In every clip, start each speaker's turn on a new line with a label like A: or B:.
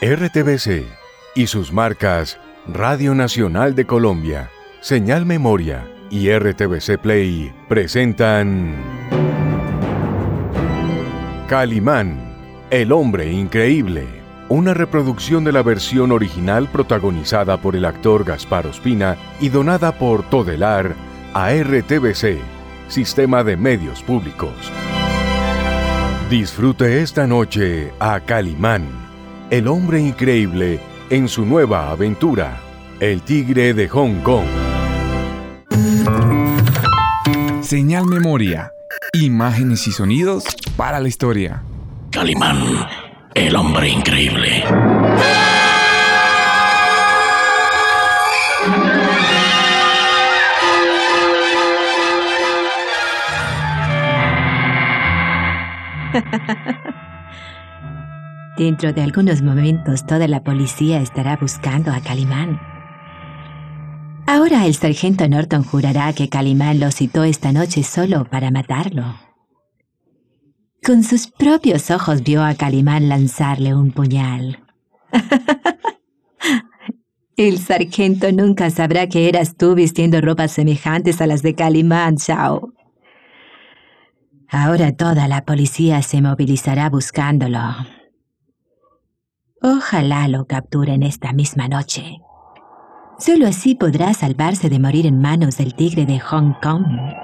A: RTBC y sus marcas Radio Nacional de Colombia, Señal Memoria y RTBC Play presentan Calimán, el hombre increíble, una reproducción de la versión original protagonizada por el actor Gaspar Ospina y donada por Todelar a RTBC, Sistema de Medios Públicos. Disfrute esta noche a Calimán, el hombre increíble en su nueva aventura, El Tigre de Hong Kong.
B: Señal Memoria, imágenes y sonidos para la historia.
C: Calimán, el hombre increíble.
D: Dentro de algunos momentos toda la policía estará buscando a Calimán. Ahora el sargento Norton jurará que Calimán lo citó esta noche solo para matarlo. Con sus propios ojos vio a Calimán lanzarle un puñal. El sargento nunca sabrá que eras tú vistiendo ropas semejantes a las de Calimán, Shao. Ahora toda la policía se movilizará buscándolo. Ojalá lo capturen esta misma noche. Solo así podrá salvarse de morir en manos del tigre de Hong Kong.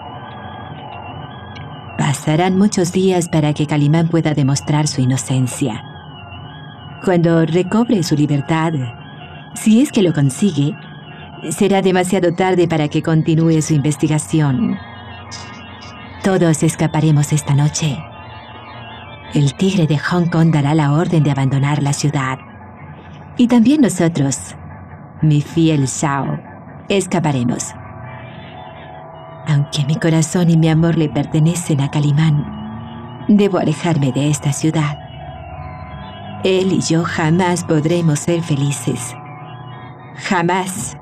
D: Pasarán muchos días para que Calimán pueda demostrar su inocencia. Cuando recobre su libertad, si es que lo consigue, será demasiado tarde para que continúe su investigación. Todos escaparemos esta noche. El tigre de Hong Kong dará la orden de abandonar la ciudad. Y también nosotros, mi fiel Shao, escaparemos. Aunque mi corazón y mi amor le pertenecen a Calimán, debo alejarme de esta ciudad. Él y yo jamás podremos ser felices. Jamás.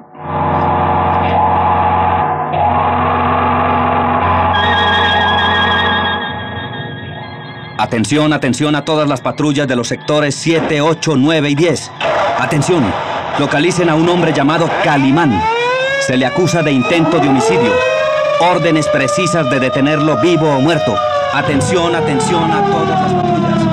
E: Atención, atención a todas las patrullas de los sectores 7, 8, 9 y 10. Atención, localicen a un hombre llamado Calimán. Se le acusa de intento de homicidio. Órdenes precisas de detenerlo vivo o muerto. Atención, atención a todas las patrullas.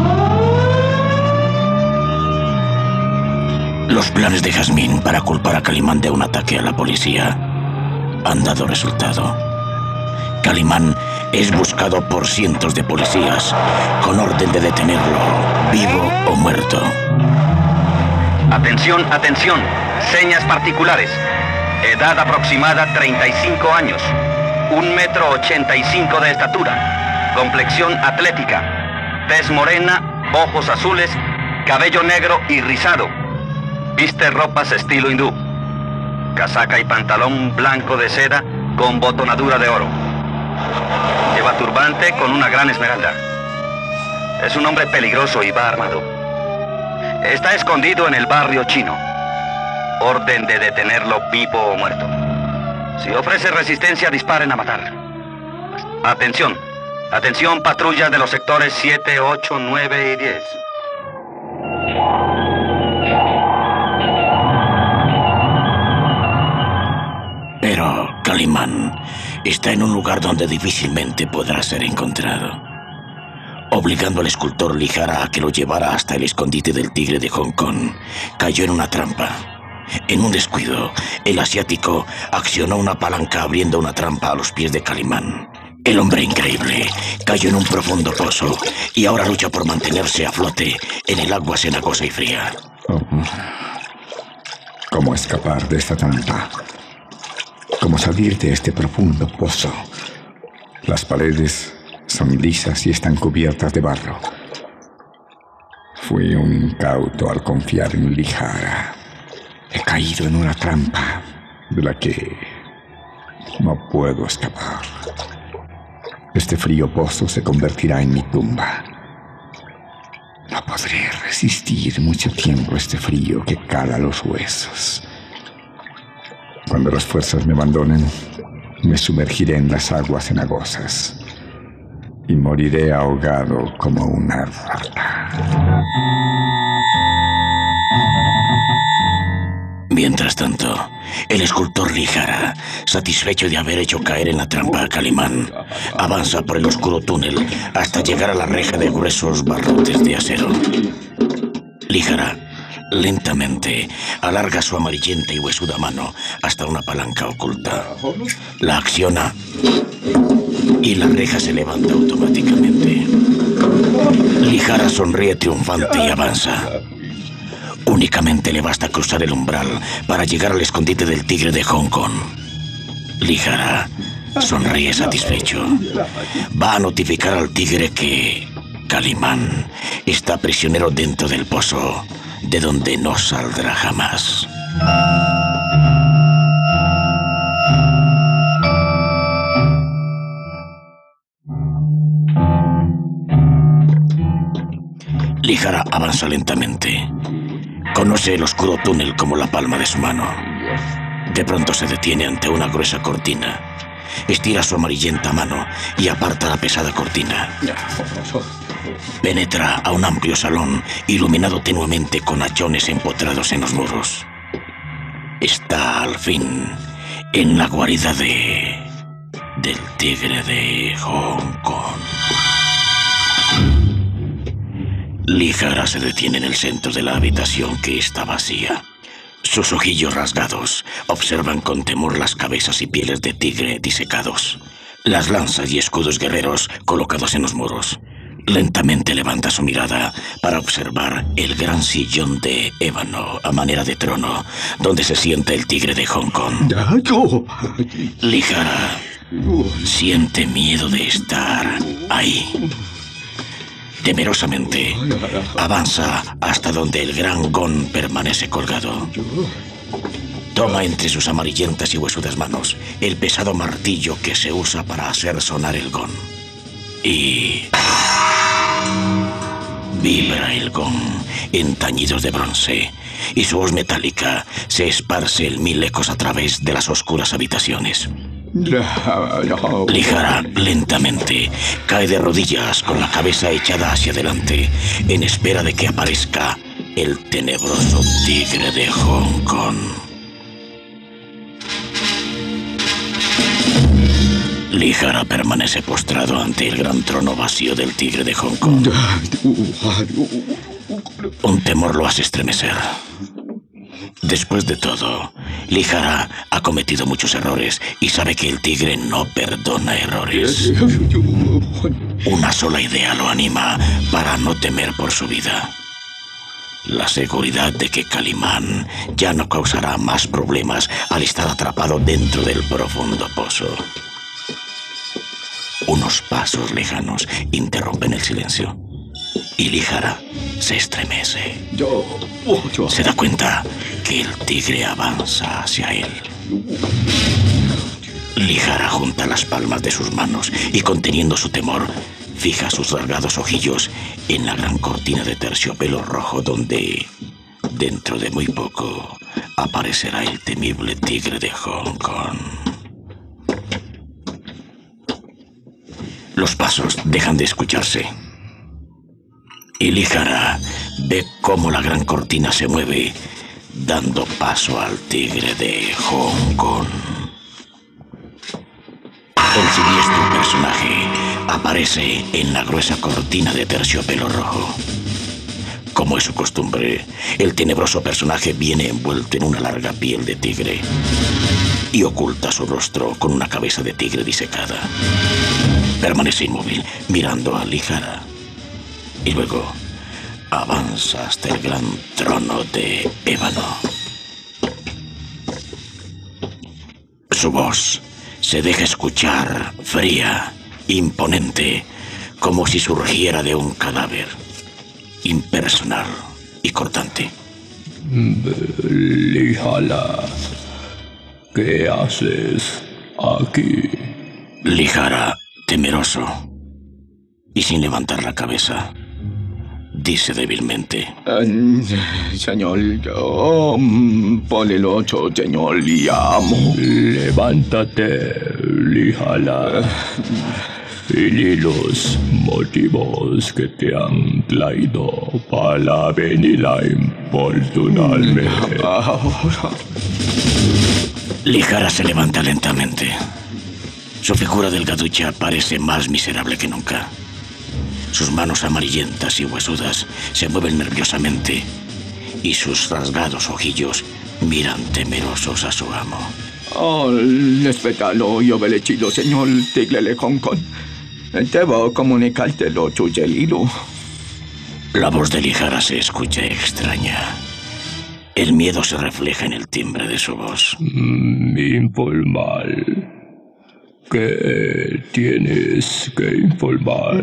C: Los planes de Jazmín para culpar a Calimán de un ataque a la policía han dado resultado. Calimán es buscado por cientos de policías con orden de detenerlo, vivo o muerto.
E: Atención, atención. Señas particulares. Edad aproximada 35 años. 1,85 m de estatura. Complexión atlética. Tez morena, ojos azules, cabello negro y rizado. Viste ropas estilo hindú. Casaca y pantalón blanco de seda con botonadura de oro. Lleva turbante con una gran esmeralda. Es un hombre peligroso y va armado. Está escondido en el barrio chino. Orden de detenerlo vivo o muerto. Si ofrece resistencia, disparen a matar. Atención. Atención, patrullas de los sectores 7, 8, 9 y 10.
C: Pero Calimán está en un lugar donde difícilmente podrá ser encontrado. Obligando al escultor Lijara a que lo llevara hasta el escondite del tigre de Hong Kong, cayó en una trampa. En un descuido, el asiático accionó una palanca abriendo una trampa a los pies de Calimán. El hombre increíble cayó en un profundo pozo y ahora lucha por mantenerse a flote en el agua cenagosa y fría.
F: ¿Cómo escapar de esta trampa? ¿Cómo salir de este profundo pozo? Las paredes son lisas y están cubiertas de barro. Fui un incauto al confiar en Lijara. He caído en una trampa de la que no puedo escapar. Este frío pozo se convertirá en mi tumba. No podré resistir mucho tiempo este frío que cala los huesos. Cuando las fuerzas me abandonen, me sumergiré en las aguas cenagosas y moriré ahogado como una rata.
C: Mientras tanto, el escultor Lihara, satisfecho de haber hecho caer en la trampa a Calimán, avanza por el oscuro túnel hasta llegar a la reja de gruesos barrotes de acero. Lihara lentamente alarga su amarillenta y huesuda mano hasta una palanca oculta. La acciona y la reja se levanta automáticamente. Lihara sonríe triunfante y avanza. Únicamente le basta cruzar el umbral para llegar al escondite del tigre de Hong Kong. Lihara sonríe satisfecho. Va a notificar al tigre que Calimán está prisionero dentro del pozo, de donde no saldrá jamás. Lihara avanza lentamente. Conoce el oscuro túnel como la palma de su mano. De pronto se detiene ante una gruesa cortina. Estira su amarillenta mano y aparta la pesada cortina. Penetra a un amplio salón iluminado tenuemente con hachones empotrados en los muros. Está al fin en la guarida del tigre de Hong Kong. Lihara se detiene en el centro de la habitación, que está vacía. Sus ojillos rasgados observan con temor las cabezas y pieles de tigre disecados, las lanzas y escudos guerreros colocados en los muros. Lentamente levanta su mirada para observar el gran sillón de ébano a manera de trono, donde se sienta el tigre de Hong Kong. Lihara siente miedo de estar ahí. Temerosamente, avanza hasta donde el gran gong permanece colgado. Toma entre sus amarillentas y huesudas manos el pesado martillo que se usa para hacer sonar el gong. Y vibra el gong en tañidos de bronce, y su voz metálica se esparce en mil ecos a través de las oscuras habitaciones. Lihara lentamente cae de rodillas con la cabeza echada hacia adelante en espera de que aparezca el tenebroso tigre de Hong Kong. Lihara permanece postrado ante el gran trono vacío del tigre de Hong Kong. Un temor lo hace estremecer. Después de todo, Lihara ha cometido muchos errores y sabe que el tigre no perdona errores. Una sola idea lo anima para no temer por su vida: la seguridad de que Calimán ya no causará más problemas al estar atrapado dentro del profundo pozo. Unos pasos lejanos interrumpen el silencio y Lihara se estremece. Se da cuenta que el tigre avanza hacia él. Lihara junta las palmas de sus manos y, conteniendo su temor, fija sus largados ojillos en la gran cortina de terciopelo rojo donde, dentro de muy poco, aparecerá el temible tigre de Hong Kong. Los pasos dejan de escucharse y Lihara ve cómo la gran cortina se mueve, dando paso al tigre de Hong Kong. El siniestro personaje aparece en la gruesa cortina de terciopelo rojo. Como es su costumbre, el tenebroso personaje viene envuelto en una larga piel de tigre y oculta su rostro con una cabeza de tigre disecada. Permanece inmóvil, mirando a Lihara, y luego avanza hasta el gran trono de ébano. Su voz se deja escuchar fría, imponente, como si surgiera de un cadáver, impersonal y cortante.
F: Lihara, ¿qué haces aquí?
C: Lihara, temeroso y sin levantar la cabeza, dice débilmente:
F: Señor, yo por el 8, señor, le amo. Levántate, Lihara. y los motivos que te han traído para venir a importunarme.
C: Lijara se levanta lentamente. Su figura delgaducha parece más miserable que nunca. Sus manos amarillentas y huesudas se mueven nerviosamente y sus rasgados ojillos miran temerosos a su amo.
G: Respetalo y obedecido, señor Tiglele Hong Kong. Debo comunicártelo, Chuyelilu.
C: La voz de Lijara se escucha extraña. El miedo se refleja en el timbre de su voz.
F: Informar. ¿Qué tienes que informar?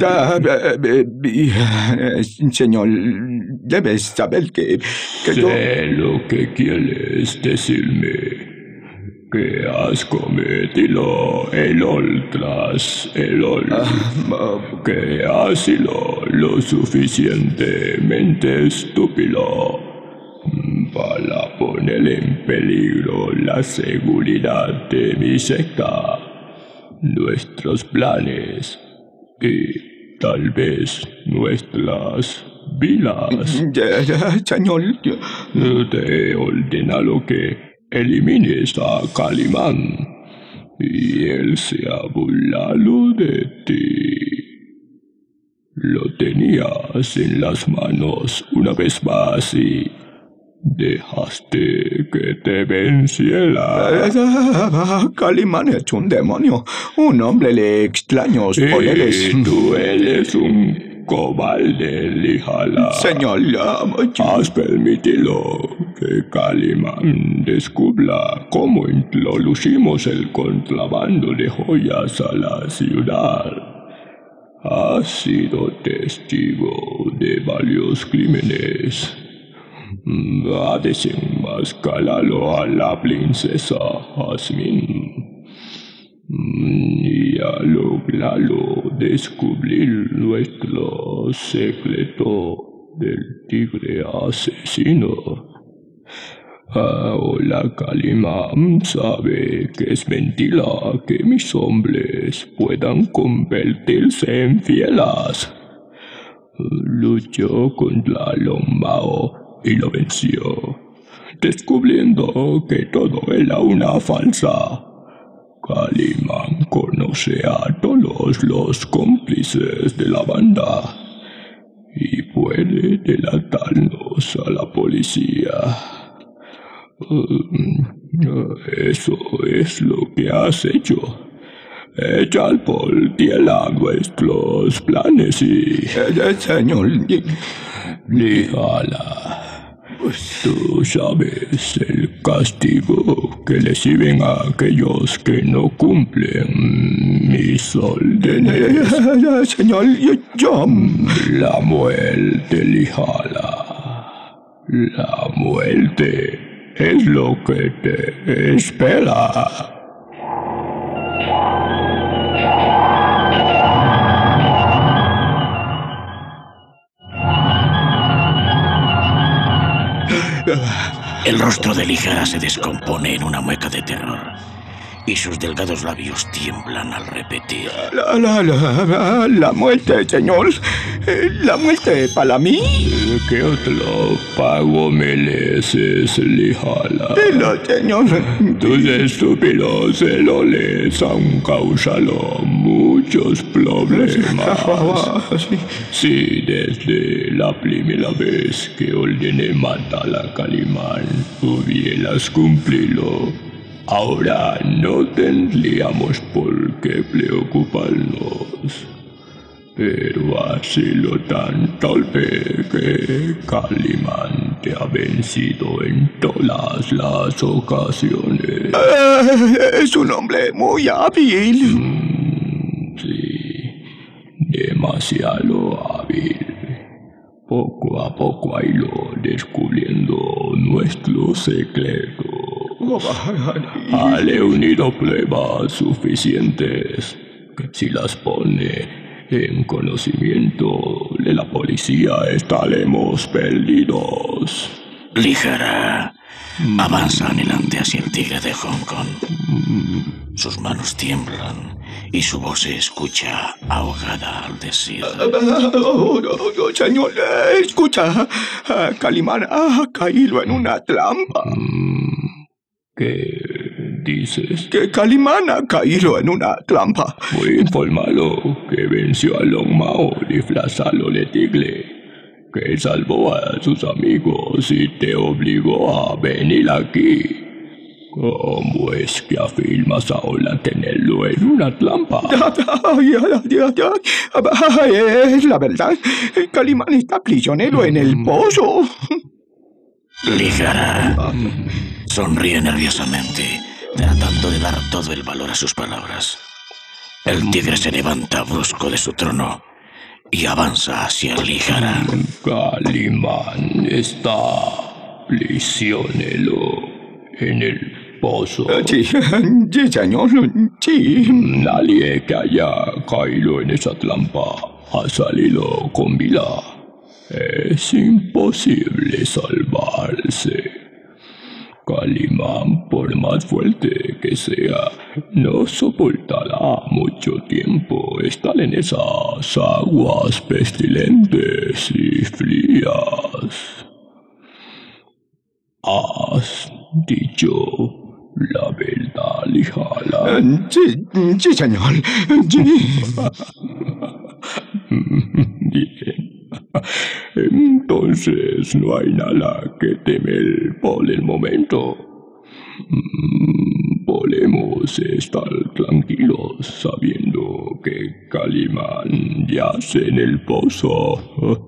G: Señor, debes saber que yo...
F: Sé lo que quieres decirme. Que has cometido error tras error. Que has sido lo suficientemente estúpido para poner en peligro la seguridad de mi secta, nuestros planes y tal vez nuestras vidas.
G: Señor,
F: Te he ordenado que elimines a Calimán y él se ha burlado de ti. Lo tenías en las manos una vez más y dejaste que te venciera.
G: Calimán es un demonio, un hombre de extraños poderes.
F: Tú eres un cobarde, Lijara.
G: Señor,
F: has permitido que Calimán descubra cómo introducimos el contrabando de joyas a la ciudad. Has sido testigo de varios crímenes. Ha desenmascarado a la princesa Jasmine y ha logrado descubrir nuestro secreto del tigre asesino. Ahora Calimán sabe que es mentira que mis hombres puedan convertirse en fieras. Luchó contra Long Mao y lo venció, descubriendo que todo era una farsa. Calimán conoce a todos los cómplices de la banda y puede delatarnos a la policía. Eso es lo que has hecho. Echar por tierra nuestros planes y...
G: Señor...
F: Lijara, tú sabes el castigo que reciben a aquellos que no cumplen mis órdenes.
G: Señor, yo...
F: La muerte, Lijara. La muerte es lo que te espera.
C: El rostro de Lijara se descompone en una mueca de terror y sus delgados labios tiemblan al repetir.
G: La muerte, señor. La muerte para mí.
F: ¿Qué otro pago mereces, Lijara?
G: Pero, señor...
F: Tus estúpidos errores han causado muchos problemas. Si desde la primera vez que ordené matar a Calimán hubieras cumplido, ahora no tendríamos por qué preocuparnos. Pero ha sido tan torpe que Calimán te ha vencido en todas las ocasiones.
G: Es un hombre muy hábil.
F: Sí, demasiado hábil. Poco a poco ha ido descubriendo nuestro secreto. Ha reunido pruebas suficientes que si las pone en conocimiento de la policía estaremos perdidos.
C: Lijara, avanza anhelante hacia el tigre de Hong Kong. Sus manos tiemblan y su voz se escucha ahogada al decir:
G: Señor, escucha. Calimán ha caído en una trampa.
H: ¿Qué dices?
G: Que Calimán ha caído en una trampa.
H: Fui informado que venció a Long Mao disfrazado de tigre, que salvó a sus amigos y te obligó a venir aquí. ¿Cómo es que afirmas ahora tenerlo en una trampa?
G: Es la verdad. Calimán está prisionero en el pozo.
C: Lijara sonríe nerviosamente, tratando de dar todo el valor a sus palabras. El tigre se levanta brusco de su trono y avanza hacia Lijara.
H: Calimán está prisionero en el pozo.
G: Sí, señor, sí.
H: Nadie que haya caído en esa trampa ha salido con vida. Es imposible salvarse. Calimán, por más fuerte que sea, no soportará mucho tiempo estar en esas aguas pestilentes y frías. ¿Has dicho la verdad, Lijara?
G: Sí, señor. Sí.
H: Bien. Entonces no hay nada que temer por el momento. Podemos estar tranquilos sabiendo que Calimán yace en el pozo.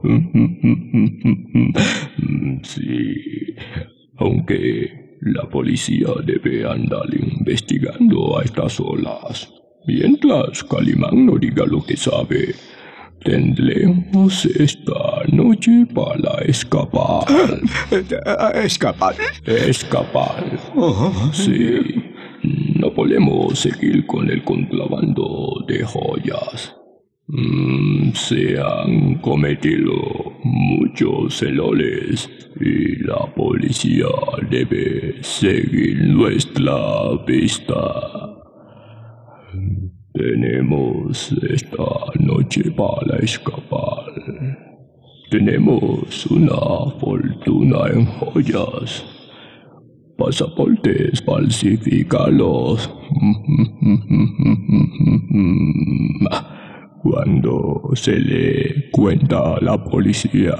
H: Sí, aunque la policía debe andar investigando a estas horas. Mientras Calimán no diga lo que sabe, tendremos esta noche para escapar.
G: ¿Escapar?
H: Escapar. Sí. No podemos seguir con el contrabando de joyas. Se han cometido muchos errores y la policía debe seguir nuestra pista. Tenemos esta noche para escapar. Tenemos una fortuna en joyas, pasaportes falsificados. Cuando se le cuenta a la policía,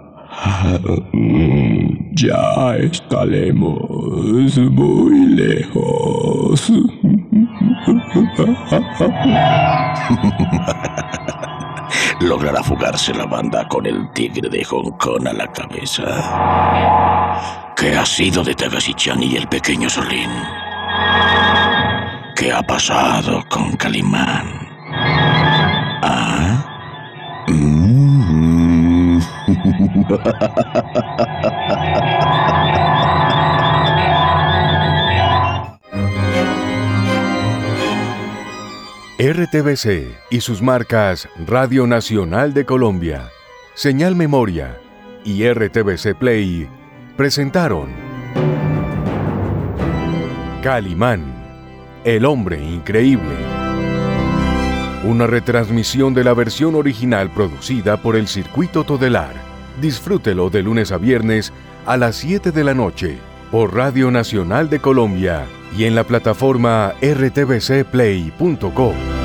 H: ya estaremos muy lejos.
C: Logrará fugarse la banda con el tigre de Hong Kong a la cabeza. ¿Qué ha sido de Tagashi-chan y el pequeño Solín? ¿Qué ha pasado con Calimán? ¿Ah?
A: RTBC y sus marcas Radio Nacional de Colombia, Señal Memoria y RTBC Play presentaron Calimán, el hombre increíble. Una retransmisión de la versión original producida por el Circuito Todelar. Disfrútelo de lunes a viernes a las 7 de la noche por Radio Nacional de Colombia y en la plataforma rtbcplay.co.